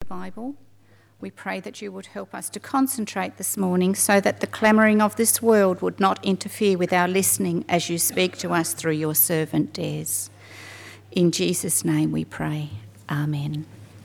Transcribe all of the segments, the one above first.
Bible. We pray that you would help us to concentrate this morning so that the clamouring of this world would not interfere with our listening as you speak to us through your servant Des. In Jesus' name we pray. Amen.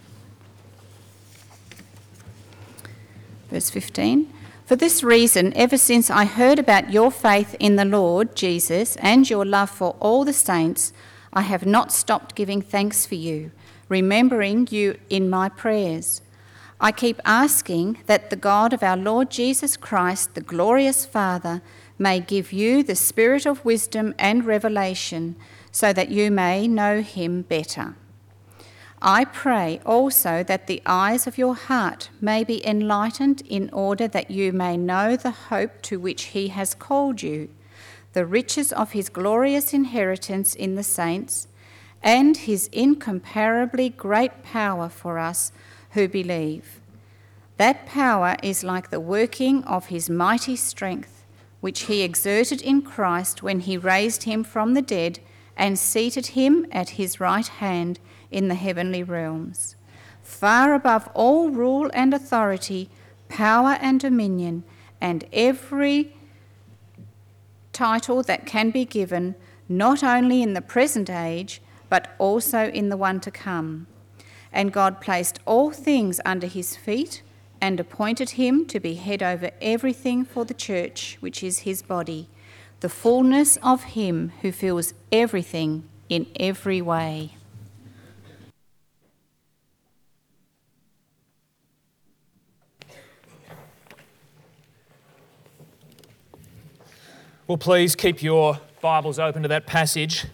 Verse 15. For this reason, ever since I heard about your faith in the Lord Jesus and your love for all the saints, I have not stopped giving thanks for you, remembering you in my prayers. I keep asking that the God of our Lord Jesus Christ, the glorious Father, may give you the spirit of wisdom and revelation so that you may know him better. I pray also that the eyes of your heart may be enlightened in order that you may know the hope to which he has called you, the riches of his glorious inheritance in the saints, and his incomparably great power for us who believe. That power is like the working of his mighty strength, which he exerted in Christ when he raised him from the dead and seated him at his right hand in the heavenly realms, far above all rule and authority, power and dominion, and every title that can be given, not only in the present age, but also in the one to come. And God placed all things under his feet and appointed him to be head over everything for the church, which is his body, the fullness of him who fills everything in every way. Well, please keep your Bibles open to that passage.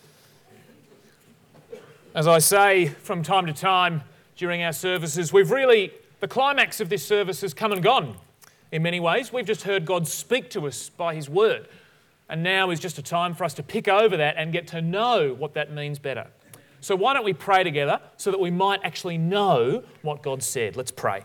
As I say from time to time during our services, the climax of this service has come and gone in many ways. We've just heard God speak to us by his word. And now is just a time for us to pick over that and get to know what that means better. So why don't we pray together so that we might actually know what God said. Let's pray.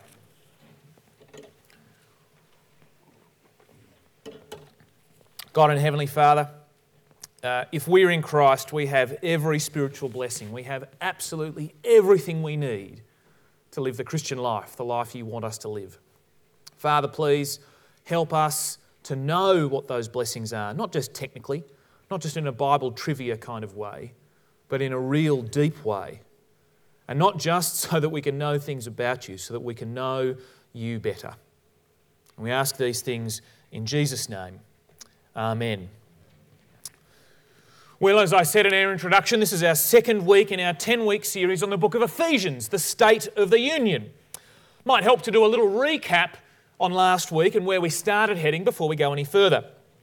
God and Heavenly Father, if we're in Christ, we have every spiritual blessing. We have absolutely everything we need to live the Christian life, the life you want us to live. Father, please help us to know what those blessings are, not just technically, not just in a Bible trivia kind of way, but in a real deep way. And not just so that we can know things about you, so that we can know you better. And we ask these things in Jesus' name. Amen. Well, as I said in our introduction, this is our second week in our 10-week series on the book of Ephesians, the State of the Union. Might help to do a little recap on last week and where we started heading before we go any further.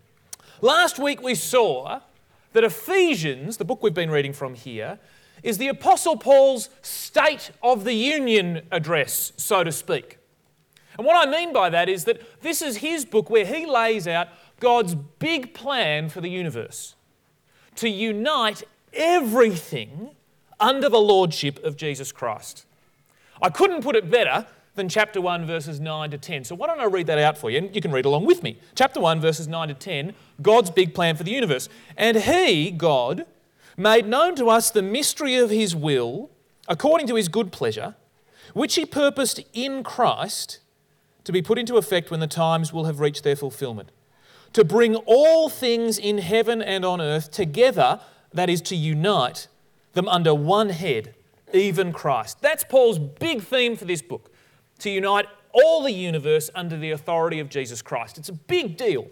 Last week we saw that Ephesians, the book we've been reading from here, is the Apostle Paul's State of the Union address, so to speak. And what I mean by that is that this is his book where he lays out God's big plan for the universe, to unite everything under the lordship of Jesus Christ. I couldn't put it better than chapter 1, verses 9 to 10. So why don't I read that out for you, and you can read along with me. Chapter 1, verses 9 to 10, God's big plan for the universe. And he, God, made known to us the mystery of his will, according to his good pleasure, which he purposed in Christ to be put into effect when the times will have reached their fulfillment, to bring all things in heaven and on earth together, that is, to unite them under one head, even Christ. That's Paul's big theme for this book, to unite all the universe under the authority of Jesus Christ. It's a big deal.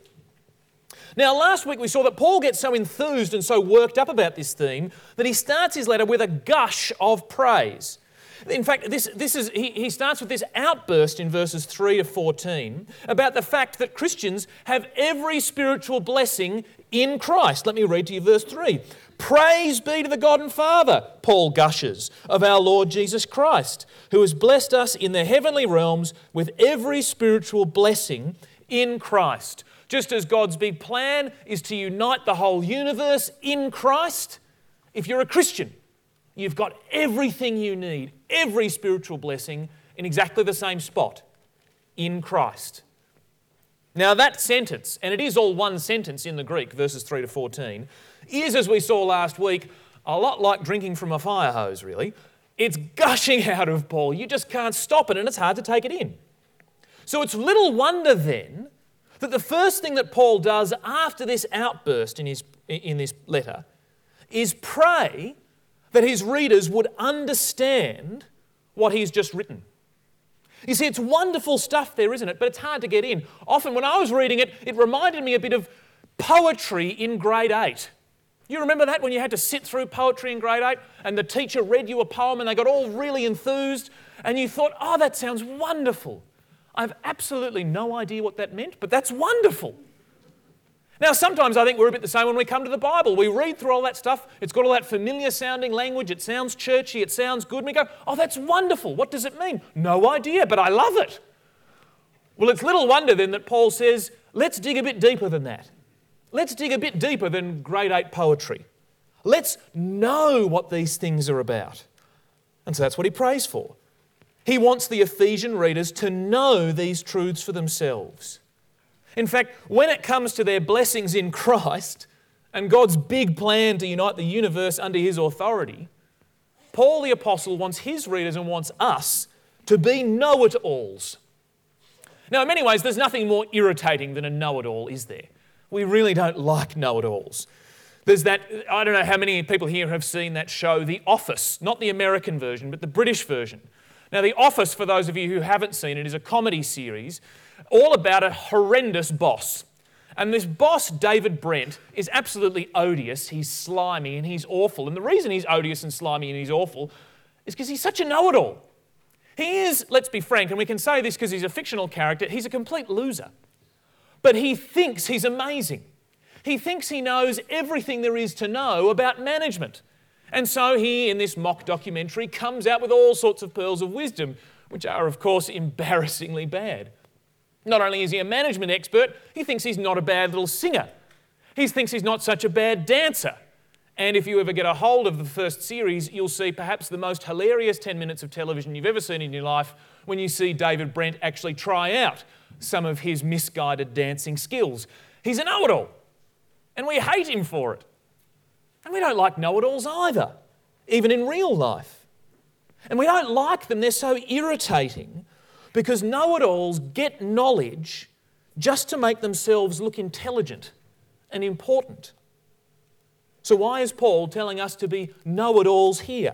Now, last week we saw that Paul gets so enthused and so worked up about this theme that he starts his letter with a gush of praise. In fact, he starts with this outburst in verses 3 to 14 about the fact that Christians have every spiritual blessing in Christ. Let me read to you verse 3. Praise be to the God and Father, Paul gushes, of our Lord Jesus Christ, who has blessed us in the heavenly realms with every spiritual blessing in Christ. Just as God's big plan is to unite the whole universe in Christ, if you're a Christian, you've got everything you need, every spiritual blessing in exactly the same spot, in Christ. Now that sentence, and it is all one sentence in the Greek, verses 3 to 14, is, as we saw last week, a lot like drinking from a fire hose, really. It's gushing out of Paul. You just can't stop it, and it's hard to take it in. So it's little wonder then that the first thing that Paul does after this outburst in this letter is pray that his readers would understand what he's just written. You see, it's wonderful stuff there, isn't it? But it's hard to get in. Often when I was reading it, it reminded me a bit of poetry in grade 8. You remember that, when you had to sit through poetry in grade 8 and the teacher read you a poem and they got all really enthused and you thought, oh, that sounds wonderful. I have absolutely no idea what that meant, but that's wonderful. Now, sometimes I think we're a bit the same when we come to the Bible. We read through all that stuff. It's got all that familiar sounding language. It sounds churchy. It sounds good. And we go, oh, that's wonderful. What does it mean? No idea, but I love it. Well, it's little wonder then that Paul says, let's dig a bit deeper than that. Let's dig a bit deeper than grade 8 poetry. Let's know what these things are about. And so that's what he prays for. He wants the Ephesian readers to know these truths for themselves. In fact, when it comes to their blessings in Christ and God's big plan to unite the universe under his authority, Paul the Apostle wants his readers and wants us to be know-it-alls. Now, in many ways, there's nothing more irritating than a know-it-all, is there? We really don't like know-it-alls. There's that, I don't know how many people here have seen that show, The Office, not the American version, but the British version. Now, The Office, for those of you who haven't seen it, is a comedy series all about a horrendous boss. And this boss, David Brent, is absolutely odious. He's slimy and he's awful. And the reason he's odious and slimy and he's awful is because he's such a know-it-all. He is, let's be frank, and we can say this because he's a fictional character, he's a complete loser. But he thinks he's amazing. He thinks he knows everything there is to know about management. And so he, in this mock documentary, comes out with all sorts of pearls of wisdom, which are, of course, embarrassingly bad. Not only is he a management expert, he thinks he's not a bad little singer. He thinks he's not such a bad dancer. And if you ever get a hold of the first series, you'll see perhaps the most hilarious 10 minutes of television you've ever seen in your life when you see David Brent actually try out some of his misguided dancing skills. He's a know-it-all, and we hate him for it. And we don't like know-it-alls either, even in real life. And we don't like them, they're so irritating, because know-it-alls get knowledge just to make themselves look intelligent and important. So why is Paul telling us to be know-it-alls here?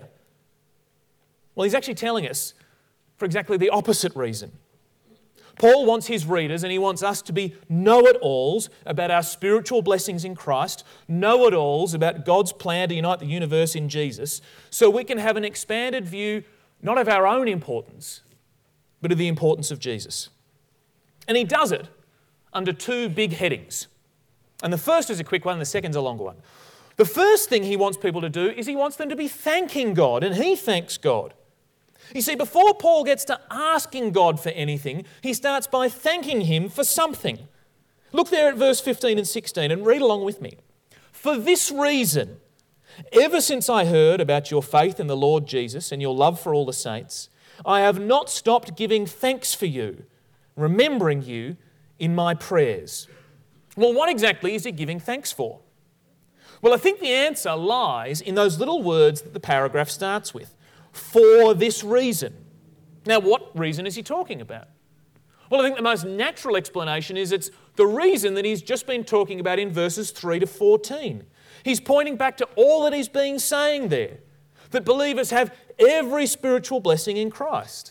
Well, he's actually telling us for exactly the opposite reason. Paul wants his readers and he wants us to be know-it-alls about our spiritual blessings in Christ, know-it-alls about God's plan to unite the universe in Jesus, so we can have an expanded view not of our own importance, but of the importance of Jesus. And he does it under two big headings. And the first is a quick one and the second's a longer one. The first thing he wants people to do is he wants them to be thanking God, and he thanks God. You see, before Paul gets to asking God for anything, he starts by thanking him for something. Look there at verse 15 and 16 and read along with me. For this reason, ever since I heard about your faith in the Lord Jesus and your love for all the saints, I have not stopped giving thanks for you, remembering you in my prayers. Well, what exactly is he giving thanks for? Well, I think the answer lies in those little words that the paragraph starts with. For this reason. Now, what reason is he talking about? Well, I think the most natural explanation is it's the reason that he's just been talking about in verses 3 to 14. He's pointing back to all that he's been saying there, that believers have every spiritual blessing in Christ.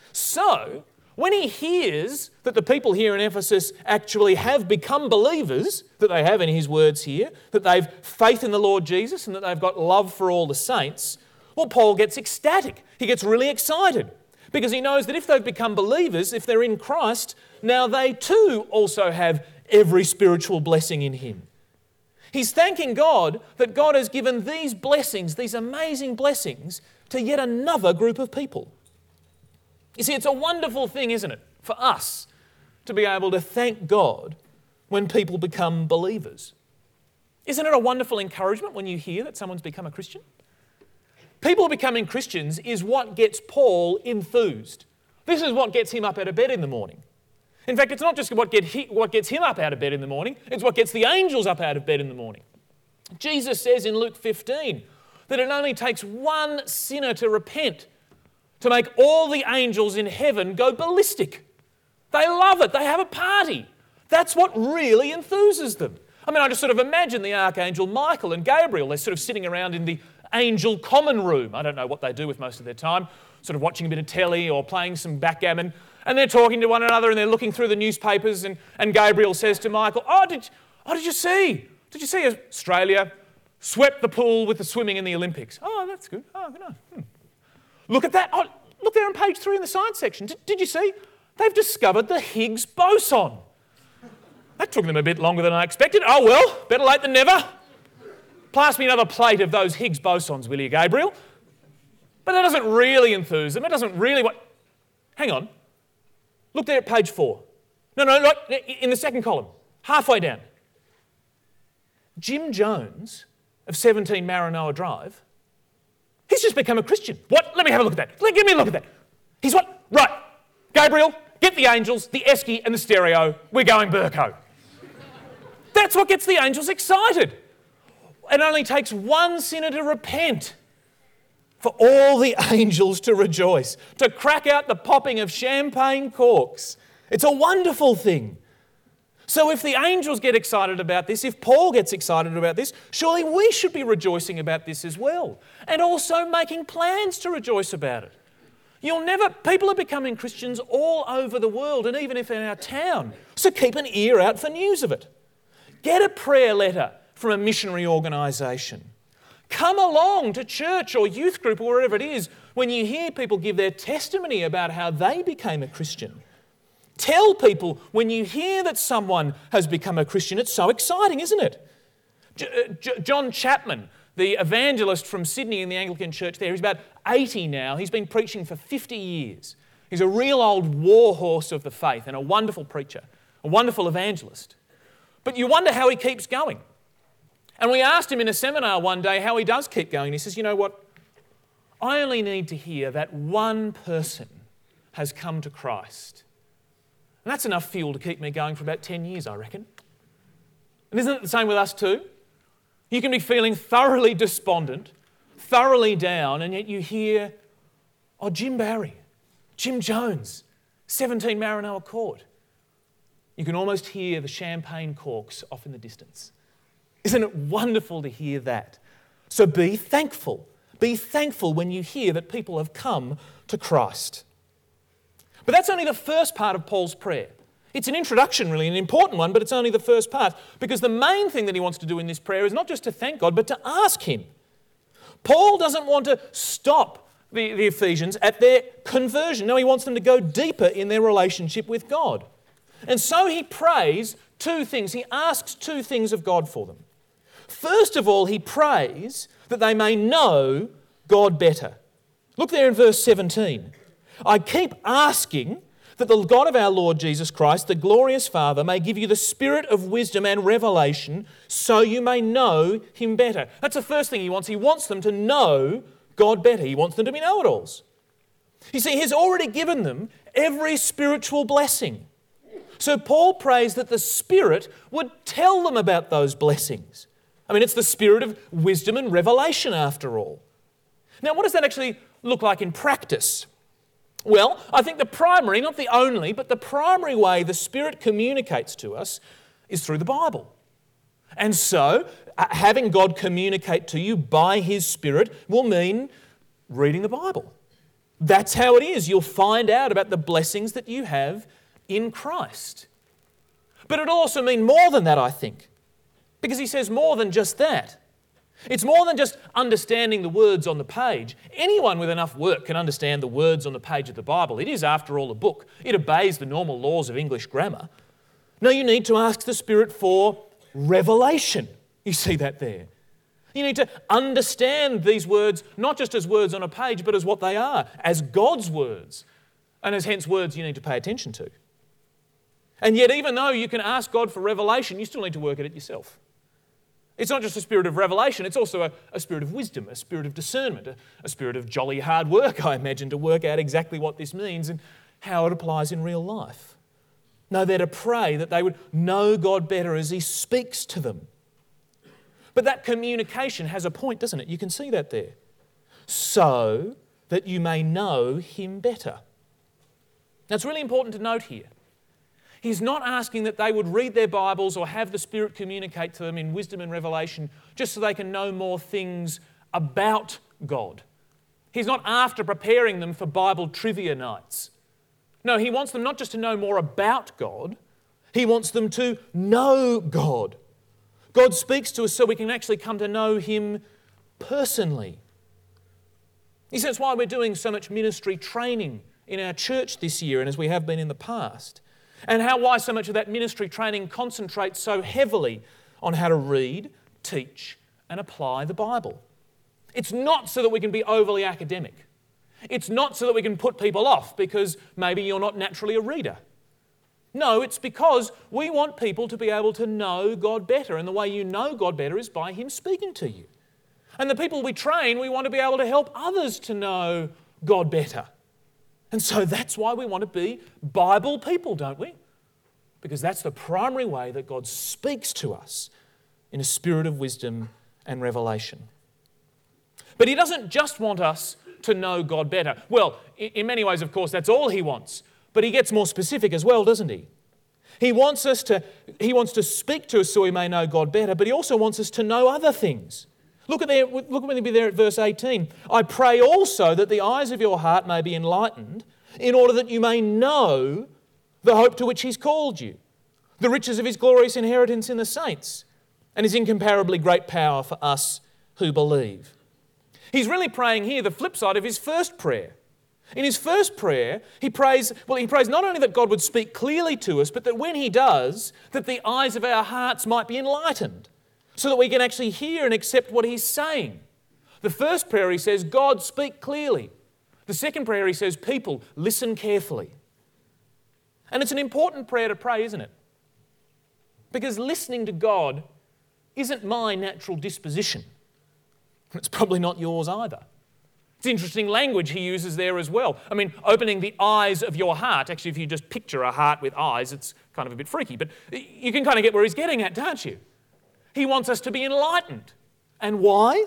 So, when he hears that the people here in Ephesus actually have become believers, that they have in his words here, that they've faith in the Lord Jesus and that they've got love for all the saints, well, Paul gets ecstatic. He gets really excited because he knows that if they've become believers, if they're in Christ, now they too also have every spiritual blessing in him. He's thanking God that God has given these blessings, these amazing blessings, to yet another group of people. You see, it's a wonderful thing, isn't it, for us to be able to thank God when people become believers. Isn't it a wonderful encouragement when you hear that someone's become a Christian? People becoming Christians is what gets Paul enthused. This is what gets him up out of bed in the morning. In fact, it's not just what gets him up out of bed in the morning, it's what gets the angels up out of bed in the morning. Jesus says in Luke 15 that it only takes one sinner to repent to make all the angels in heaven go ballistic. They love it. They have a party. That's what really enthuses them. I mean, I just sort of imagine the Archangel Michael and Gabriel. They're sort of sitting around in the angel common room. I don't know what they do with most of their time, sort of watching a bit of telly or playing some backgammon. And they're talking to one another and they're looking through the newspapers and Gabriel says to Michael, did you see? Did you see Australia swept the pool with the swimming in the Olympics? Oh, that's good. Oh, no. Look at that. Oh, look there on page 3 in the science section. Did you see? They've discovered the Higgs boson. That took them a bit longer than I expected. Oh, well, better late than never. Pass me another plate of those Higgs bosons, will you, Gabriel? But that doesn't really enthuse them. It doesn't really... Hang on. Look there at page 4. No, right in the second column, halfway down. Jim Jones of 17 Maranoa Drive, he's just become a Christian. What? Let me have a look at that. Give me a look at that. He's what? Right. Gabriel, get the angels, the esky and the stereo. We're going Burko. That's what gets the angels excited. It only takes one sinner to repent for all the angels to rejoice, to crack out the popping of champagne corks. It's a wonderful thing. So if the angels get excited about this, if Paul gets excited about this, surely we should be rejoicing about this as well, and also making plans to rejoice about it. People are becoming Christians all over the world, and even if in our town, so keep an ear out for news of it. Get a prayer letter from a missionary organisation. Come along to church or youth group or wherever it is when you hear people give their testimony about how they became a Christian. Tell people when you hear that someone has become a Christian. It's so exciting, isn't it? John Chapman, the evangelist from Sydney in the Anglican Church there, he's about 80 now. He's been preaching for 50 years. He's a real old war horse of the faith and a wonderful preacher, a wonderful evangelist. But you wonder how he keeps going. And we asked him in a seminar one day how he does keep going. He says, you know what? I only need to hear that one person has come to Christ. And that's enough fuel to keep me going for about 10 years, I reckon. And isn't it the same with us too? You can be feeling thoroughly despondent, thoroughly down, and yet you hear, Jim Barry, Jim Jones, 17 Maranoa Court. You can almost hear the champagne corks off in the distance. Isn't it wonderful to hear that? So be thankful. Be thankful when you hear that people have come to Christ. But that's only the first part of Paul's prayer. It's an introduction, really, an important one, but it's only the first part, because the main thing that he wants to do in this prayer is not just to thank God, but to ask him. Paul doesn't want to stop the Ephesians at their conversion. No, he wants them to go deeper in their relationship with God. And so he prays two things. He asks two things of God for them. First of all, he prays that they may know God better. Look there in verse 17. I keep asking that the God of our Lord Jesus Christ, the glorious Father, may give you the spirit of wisdom and revelation so you may know him better. That's the first thing he wants. He wants them to know God better. He wants them to be know-it-alls. You see, he's already given them every spiritual blessing. So Paul prays that the Spirit would tell them about those blessings. I mean, it's the spirit of wisdom and revelation after all. Now, what does that actually look like in practice? Well, I think the primary, not the only, but the primary way the Spirit communicates to us is through the Bible. And so, having God communicate to you by His Spirit will mean reading the Bible. That's how it is. You'll find out about the blessings that you have in Christ. But it'll also mean more than that, I think, because he says more than just that. It's more than just understanding the words on the page. Anyone with enough work can understand the words on the page of the Bible. It is, after all, a book. It obeys the normal laws of English grammar. No, you need to ask the Spirit for revelation. You see that there. You need to understand these words, not just as words on a page, but as what they are, as God's words, and as hence words you need to pay attention to. And yet, even though you can ask God for revelation, you still need to work at it yourself. It's not just a spirit of revelation, it's also a spirit of wisdom, a spirit of discernment, a spirit of jolly hard work, I imagine, to work out exactly what this means and how it applies in real life. No, they're to pray that they would know God better as He speaks to them. But that communication has a point, doesn't it? You can see that there. So that you may know him better. Now, it's really important to note here. He's not asking that they would read their Bibles or have the Spirit communicate to them in wisdom and revelation just so they can know more things about God. He's not after preparing them for Bible trivia nights. No, he wants them not just to know more about God, he wants them to know God. God speaks to us so we can actually come to know him personally. He says why we're doing so much ministry training in our church this year and as we have been in the past. And why so much of that ministry training concentrates so heavily on how to read, teach and apply the Bible. It's not so that we can be overly academic. It's not so that we can put people off because maybe you're not naturally a reader. No, it's because we want people to be able to know God better, and the way you know God better is by him speaking to you. And the people we train, we want to be able to help others to know God better. And so that's why we want to be Bible people, don't we? Because that's the primary way that God speaks to us in a spirit of wisdom and revelation. But he doesn't just want us to know God better. Well, in many ways, of course, that's all he wants. But he gets more specific as well, doesn't he? He wants to speak to us so we may know God better, but he also wants us to know other things. Look with me there at verse 18. I pray also that the eyes of your heart may be enlightened, in order that you may know the hope to which he's called you, the riches of his glorious inheritance in the saints, and his incomparably great power for us who believe. He's really praying here the flip side of his first prayer. In his first prayer, he prays not only that God would speak clearly to us, but that when he does, that the eyes of our hearts might be enlightened, so that we can actually hear and accept what he's saying. The first prayer he says, God, speak clearly. The second prayer he says, people, listen carefully. And it's an important prayer to pray, isn't it? Because listening to God isn't my natural disposition. It's probably not yours either. It's interesting language he uses there as well. I mean, opening the eyes of your heart. Actually, if you just picture a heart with eyes, it's kind of a bit freaky. But you can kind of get where he's getting at, can't you? He wants us to be enlightened. And why?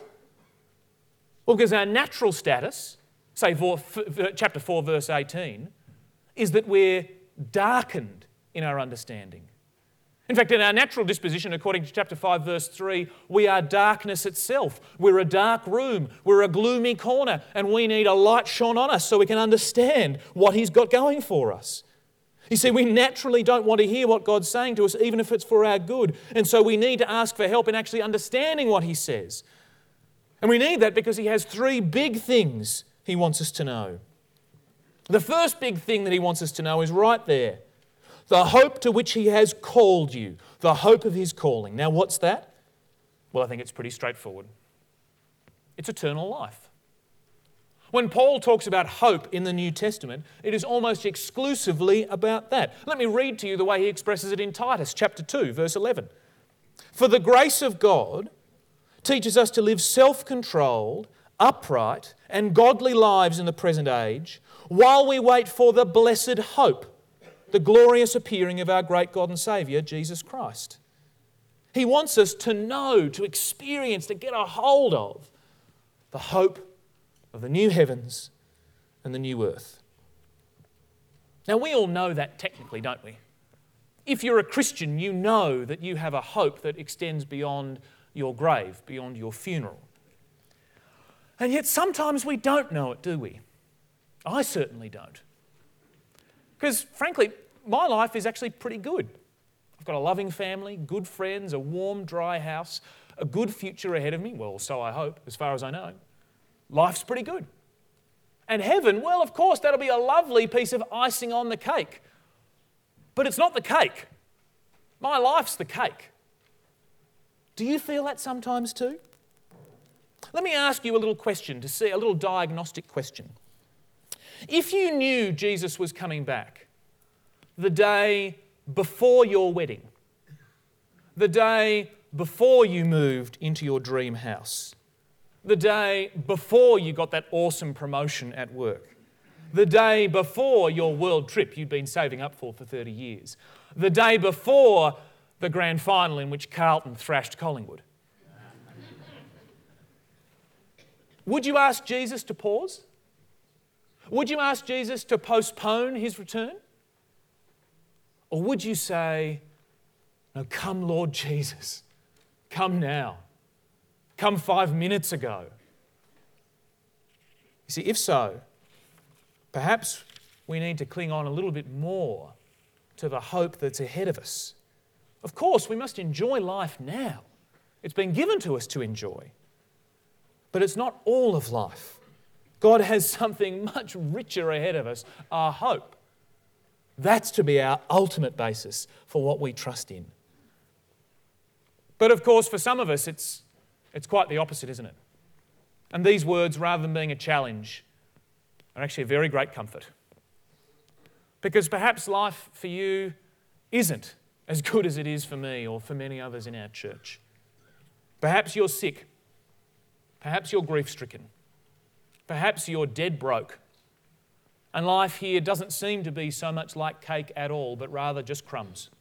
Well, because our natural status, say chapter 4, verse 18, is that we're darkened in our understanding. In fact, in our natural disposition, according to chapter 5, verse 3, we are darkness itself. We're a dark room. We're a gloomy corner, and we need a light shone on us so we can understand what he's got going for us. You see, we naturally don't want to hear what God's saying to us, even if it's for our good. And so we need to ask for help in actually understanding what he says. And we need that because he has three big things he wants us to know. The first big thing that he wants us to know is right there. The hope to which he has called you. The hope of his calling. Now, what's that? Well, I think it's pretty straightforward. It's eternal life. When Paul talks about hope in the New Testament, it is almost exclusively about that. Let me read to you the way he expresses it in Titus chapter 2, verse 11. For the grace of God teaches us to live self-controlled, upright, and godly lives in the present age, while we wait for the blessed hope, the glorious appearing of our great God and Saviour, Jesus Christ. He wants us to know, to experience, to get a hold of the hope of the new heavens and the new earth. Now, we all know that technically, don't we? If you're a Christian, you know that you have a hope that extends beyond your grave, beyond your funeral. And yet sometimes we don't know it, do we? I certainly don't. Because frankly, my life is actually pretty good. I've got a loving family, good friends, a warm, dry house, a good future ahead of me. Well, so I hope, as far as I know. Life's pretty good. And heaven, well, of course, that'll be a lovely piece of icing on the cake. But it's not the cake. My life's the cake. Do you feel that sometimes too? Let me ask you a little question to see, a little diagnostic question. If you knew Jesus was coming back the day before your wedding, the day before you moved into your dream house, the day before you got that awesome promotion at work, the day before your world trip you'd been saving up for 30 years, the day before the grand final in which Carlton thrashed Collingwood, would you ask Jesus to pause? Would you ask Jesus to postpone his return? Or would you say, no, come Lord Jesus, come now, come 5 minutes ago? You see, if so, perhaps we need to cling on a little bit more to the hope that's ahead of us. Of course, we must enjoy life now. It's been given to us to enjoy. But it's not all of life. God has something much richer ahead of us, our hope. That's to be our ultimate basis for what we trust in. But of course, for some of us, it's quite the opposite, isn't it? And these words, rather than being a challenge, are actually a very great comfort. Because perhaps life for you isn't as good as it is for me or for many others in our church. Perhaps you're sick. Perhaps you're grief-stricken. Perhaps you're dead broke. And life here doesn't seem to be so much like cake at all, but rather just crumbs.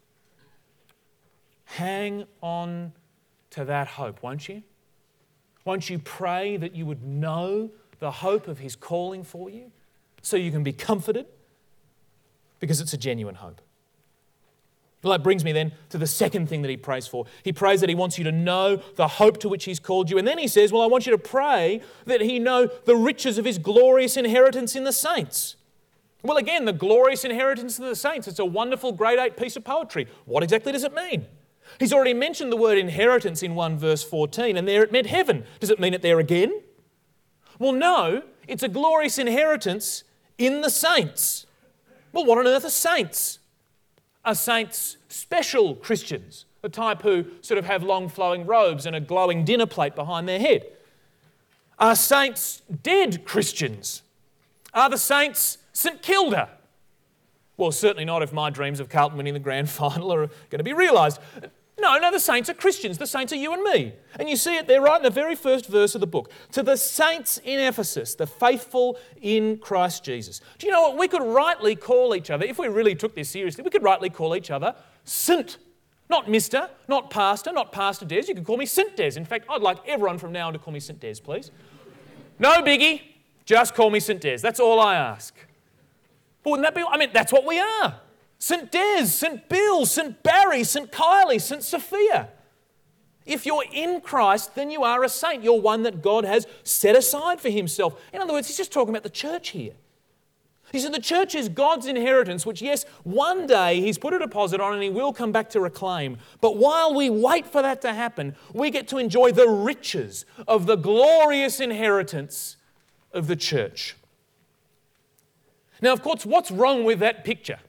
Hang on to that hope, won't you? Won't you pray that you would know the hope of his calling for you so you can be comforted? Because it's a genuine hope. Well, that brings me then to the second thing that he prays for. He prays that he wants you to know the hope to which he's called you. And then he says, well, I want you to pray that he know the riches of his glorious inheritance in the saints. Well, again, the glorious inheritance in the saints, it's a wonderful grade 8 piece of poetry. What exactly does it mean? He's already mentioned the word inheritance in 1 verse 14, and there it meant heaven. Does it mean it there again? Well, no, it's a glorious inheritance in the saints. Well, what on earth are saints? Are saints special Christians, the type who sort of have long flowing robes and a glowing dinner plate behind their head? Are saints dead Christians? Are the saints St Kilda? Well, certainly not if my dreams of Carlton winning the grand final are going to be realised. No, the saints are Christians. The saints are you and me. And you see it there right in the very first verse of the book. To the saints in Ephesus, the faithful in Christ Jesus. Do you know what? We could rightly call each other, if we really took this seriously, we could rightly call each other Saint. Not Mr., not Pastor Des. You could call me Saint Des. In fact, I'd like everyone from now on to call me Saint Des, please. No biggie, just call me Saint Des. That's all I ask. But wouldn't that be, that's what we are. St Des, St Bill, St Barry, St Kylie, St Sophia. If you're in Christ, then you are a saint. You're one that God has set aside for himself. In other words, he's just talking about the church here. He said the church is God's inheritance, which, yes, one day he's put a deposit on and he will come back to reclaim. But while we wait for that to happen, we get to enjoy the riches of the glorious inheritance of the church. Now, of course, what's wrong with that picture?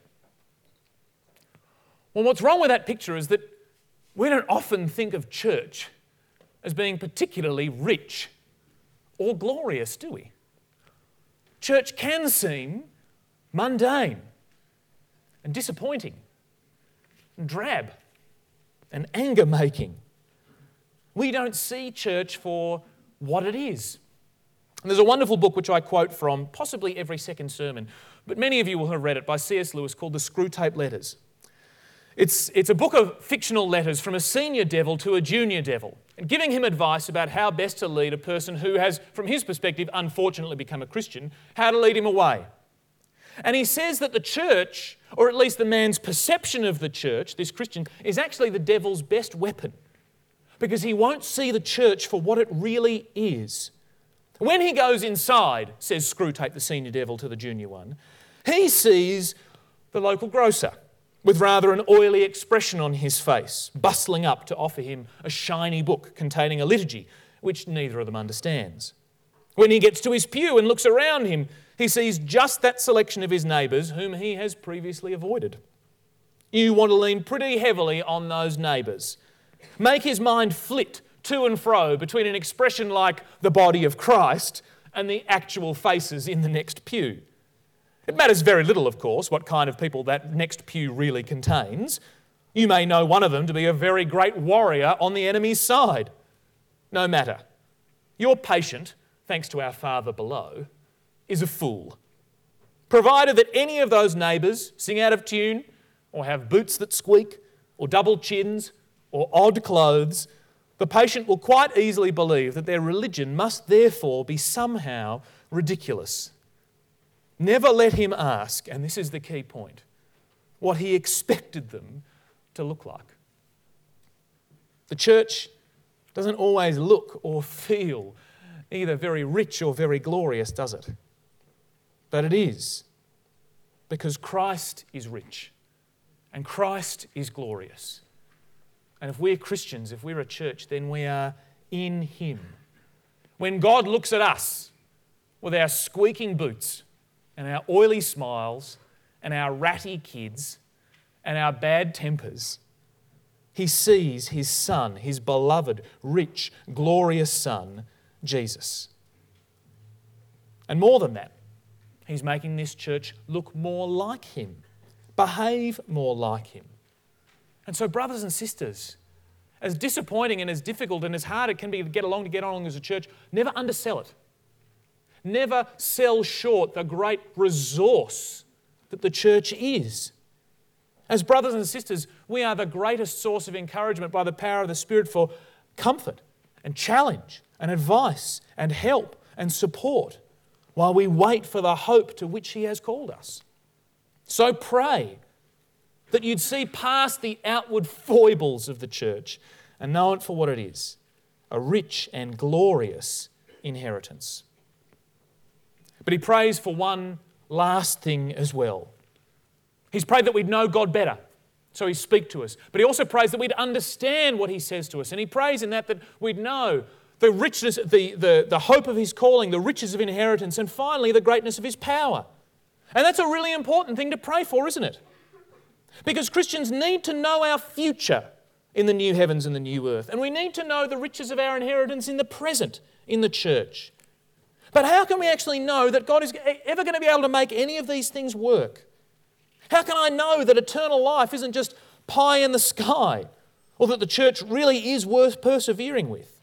Well, what's wrong with that picture is that we don't often think of church as being particularly rich or glorious, do we? Church can seem mundane and disappointing and drab and anger-making. We don't see church for what it is. And there's a wonderful book which I quote from possibly every second sermon, but many of you will have read it, by C.S. Lewis, called The Screwtape Letters. It's a book of fictional letters from a senior devil to a junior devil, and giving him advice about how best to lead a person who has, from his perspective, unfortunately become a Christian, how to lead him away. And he says that the church, or at least the man's perception of the church, this Christian, is actually the devil's best weapon, because he won't see the church for what it really is. When he goes inside, says Screwtape, the senior devil, to the junior one, he sees the local grocer with rather an oily expression on his face, bustling up to offer him a shiny book containing a liturgy, which neither of them understands. When he gets to his pew and looks around him, he sees just that selection of his neighbours whom he has previously avoided. You want to lean pretty heavily on those neighbours. Make his mind flit to and fro between an expression like the body of Christ and the actual faces in the next pew. It matters very little, of course, what kind of people that next pew really contains. You may know one of them to be a very great warrior on the enemy's side. No matter. Your patient, thanks to our Father below, is a fool. Provided that any of those neighbours sing out of tune, or have boots that squeak, or double chins, or odd clothes, the patient will quite easily believe that their religion must therefore be somehow ridiculous. Never let him ask, and this is the key point, what he expected them to look like. The church doesn't always look or feel either very rich or very glorious, does it? But it is, because Christ is rich and Christ is glorious. And if we're Christians, if we're a church, then we are in Him. When God looks at us with our squeaking boots and our oily smiles and our ratty kids and our bad tempers, He sees His Son, His beloved, rich, glorious Son, Jesus. And more than that, He's making this church look more like Him, behave more like Him. And so, brothers and sisters, as disappointing and as difficult and as hard it can be to get along as a church, never undersell it. Never sell short the great resource that the church is. As brothers and sisters, we are the greatest source of encouragement by the power of the Spirit for comfort and challenge and advice and help and support while we wait for the hope to which He has called us. So pray that you'd see past the outward foibles of the church and know it for what it is, a rich and glorious inheritance. But he prays for one last thing as well. He's prayed that we'd know God better, so He'd speak to us. But he also prays that we'd understand what He says to us. And he prays in that we'd know the richness, the hope of His calling, the riches of inheritance, and finally the greatness of His power. And that's a really important thing to pray for, isn't it? Because Christians need to know our future in the new heavens and the new earth. And we need to know the riches of our inheritance in the present in the church. But how can we actually know that God is ever going to be able to make any of these things work? How can I know that eternal life isn't just pie in the sky, or that the church really is worth persevering with?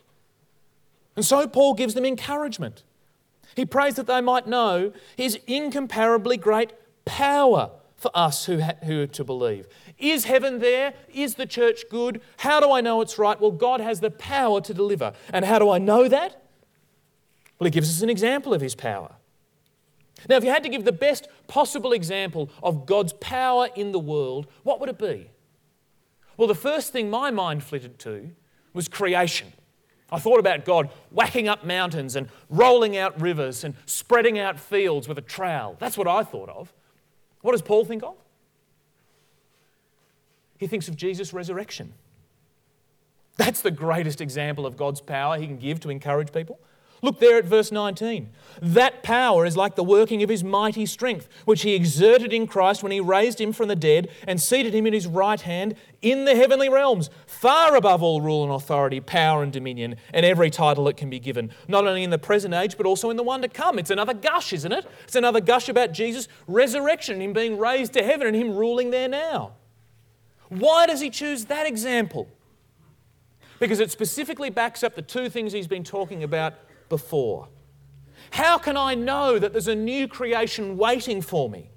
And so Paul gives them encouragement. He prays that they might know His incomparably great power for us who are to believe. Is heaven there? Is the church good? How do I know it's right? Well, God has the power to deliver. And how do I know that? Well, He gives us an example of His power. Now, if you had to give the best possible example of God's power in the world, what would it be? Well, the first thing my mind flitted to was creation. I thought about God whacking up mountains and rolling out rivers and spreading out fields with a trowel. That's what I thought of. What does Paul think of? He thinks of Jesus' resurrection. That's the greatest example of God's power He can give to encourage people. Look there at verse 19. That power is like the working of His mighty strength, which He exerted in Christ when He raised Him from the dead and seated Him in His right hand in the heavenly realms, far above all rule and authority, power and dominion, and every title that can be given, not only in the present age, but also in the one to come. It's another gush, isn't it? It's another gush about Jesus' resurrection, Him being raised to heaven and Him ruling there now. Why does He choose that example? Because it specifically backs up the two things He's been talking about before. How can I know that there's a new creation waiting for me?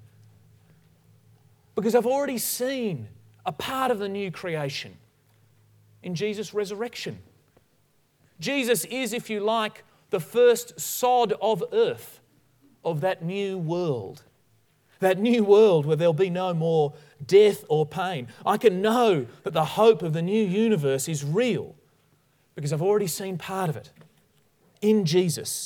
Because I've already seen a part of the new creation in Jesus' resurrection. Jesus is, if you like, the first sod of earth of that new world. That new world where there'll be no more death or pain. I can know that the hope of the new universe is real because I've already seen part of it in Jesus.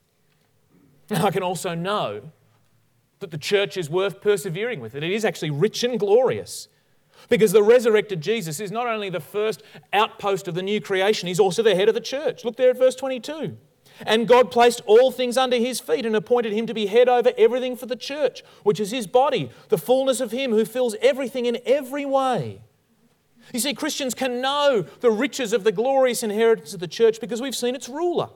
And I can also know that the church is worth persevering with. It is actually rich and glorious. Because the resurrected Jesus is not only the first outpost of the new creation, He's also the head of the church. Look there at verse 22. And God placed all things under His feet and appointed Him to be head over everything for the church, which is His body, the fullness of Him who fills everything in every way. You see, Christians can know the riches of the glorious inheritance of the church because we've seen its ruler.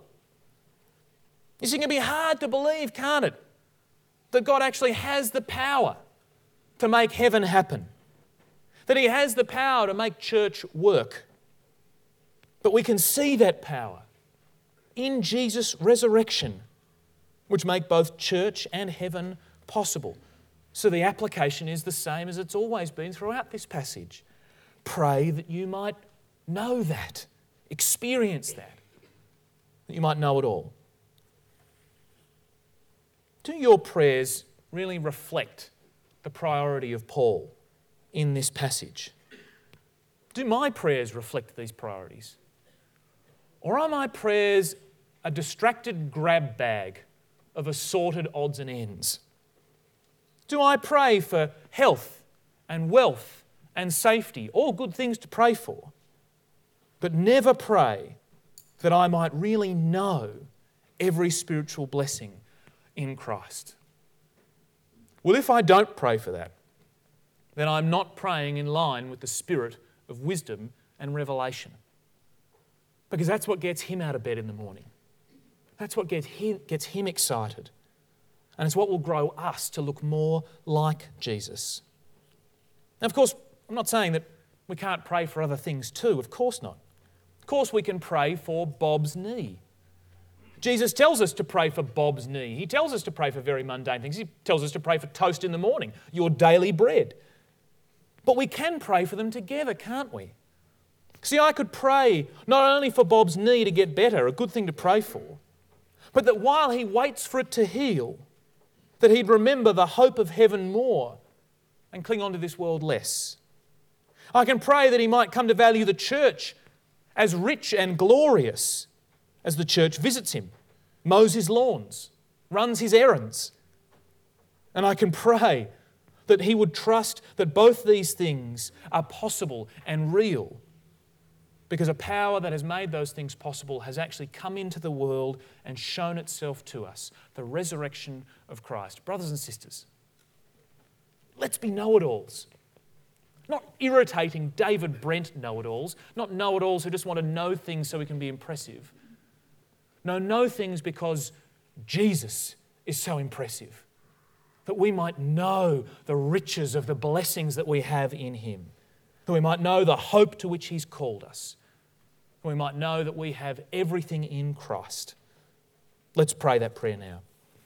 You see, it can be hard to believe, can't it, that God actually has the power to make heaven happen, that He has the power to make church work. But we can see that power in Jesus' resurrection, which make both church and heaven possible. So the application is the same as it's always been throughout this passage. Pray that you might know that. experience that you might know it all. Do your prayers really reflect the priority of Paul in this passage? Do my prayers reflect these priorities? Or are my prayers a distracted grab bag of assorted odds and ends? Do I pray for health and wealth and safety, all good things to pray for, but never pray that I might really know every spiritual blessing in Christ? Well, if I don't pray for that, then I'm not praying in line with the spirit of wisdom and revelation. Because that's what gets him out of bed in the morning. That's what gets him excited. And it's what will grow us to look more like Jesus. Now, of course, I'm not saying that we can't pray for other things too. Of course not. Of course we can pray for Bob's knee. Jesus tells us to pray for Bob's knee. He tells us to pray for very mundane things. He tells us to pray for toast in the morning, your daily bread. But we can pray for them together, can't we? See, I could pray not only for Bob's knee to get better, a good thing to pray for, but that while he waits for it to heal, that he'd remember the hope of heaven more and cling on to this world less. I can pray that he might come to value the church as rich and glorious as the church visits him, mows his lawns, runs his errands. And I can pray that he would trust that both these things are possible and real, because a power that has made those things possible has actually come into the world and shown itself to us, the resurrection of Christ. Brothers and sisters, let's be know-it-alls. Not irritating David Brent know-it-alls, not know-it-alls who just want to know things so we can be impressive. No, know things because Jesus is so impressive, that we might know the riches of the blessings that we have in him, that we might know the hope to which he's called us, that we might know that we have everything in Christ. Let's pray that prayer now.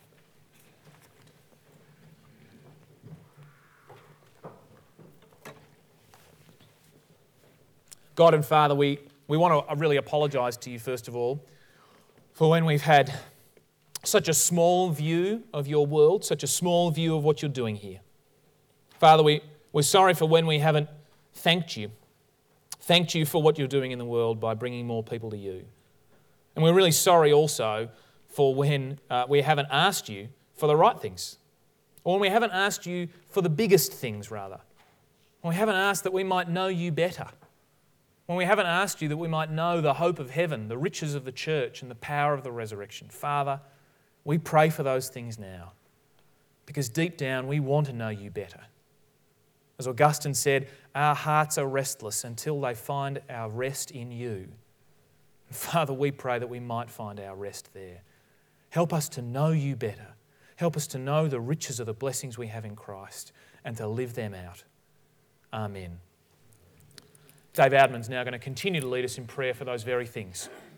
God and Father, we want to really apologise to you, first of all, for when we've had such a small view of your world, such a small view of what you're doing here. Father, we're sorry for when we haven't thanked you for what you're doing in the world by bringing more people to you. And we're really sorry also for when we haven't asked you for the right things, or when we haven't asked you for the biggest things, rather. When we haven't asked that we might know you better. When we haven't asked you that we might know the hope of heaven, the riches of the church and the power of the resurrection. Father, we pray for those things now, because deep down we want to know you better. As Augustine said, our hearts are restless until they find our rest in you. Father, we pray that we might find our rest there. Help us to know you better. Help us to know the riches of the blessings we have in Christ and to live them out. Amen. Dave Adman's now going to continue to lead us in prayer for those very things.